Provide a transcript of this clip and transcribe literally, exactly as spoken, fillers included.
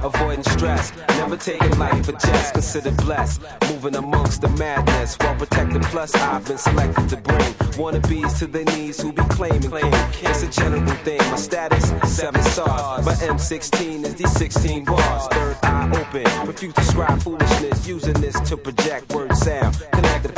avoiding stress, never taking life for jest, considered blessed, moving amongst the madness, while protected. Plus I've been selected to bring wannabes to their knees who be claiming king. It's a general thing, my status seven stars, my M sixteen is these sixteen bars. Third eye open, refuse to scribe foolishness, using this to project word sound, connect the